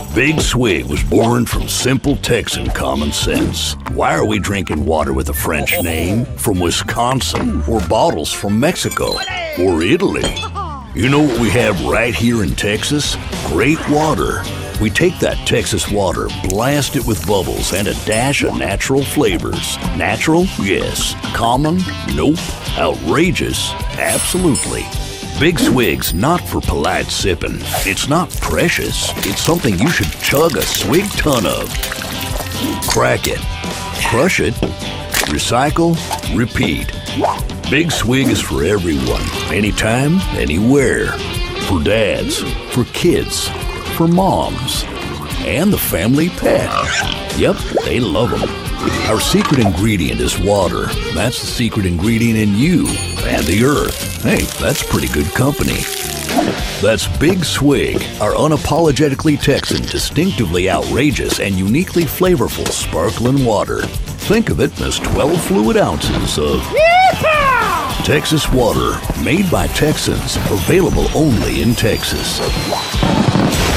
Big Swig was born from simple Texan common sense. Why are we drinking water with a French name? From Wisconsin, or bottles from Mexico, or Italy? You know what we have right here in Texas? Great water. We take that Texas water, blast it with bubbles, and a dash of natural flavors. Natural? Yes. Common? Nope. Outrageous? Absolutely. Big Swig's not for polite sipping. It's not precious. It's something you should chug a swig ton of. Crack it. Crush it. Recycle. Repeat. Big Swig is for everyone. Anytime, anywhere. For dads. For kids. For moms. And the family pet. Yep, they love them. Our secret ingredient is water. That's the secret ingredient in you and the earth. Hey, that's pretty good company. That's Big Swig, our unapologetically Texan, distinctively outrageous, and uniquely flavorful sparkling water. Think of it as 12 fluid ounces of Texas water, made by Texans, available only in Texas.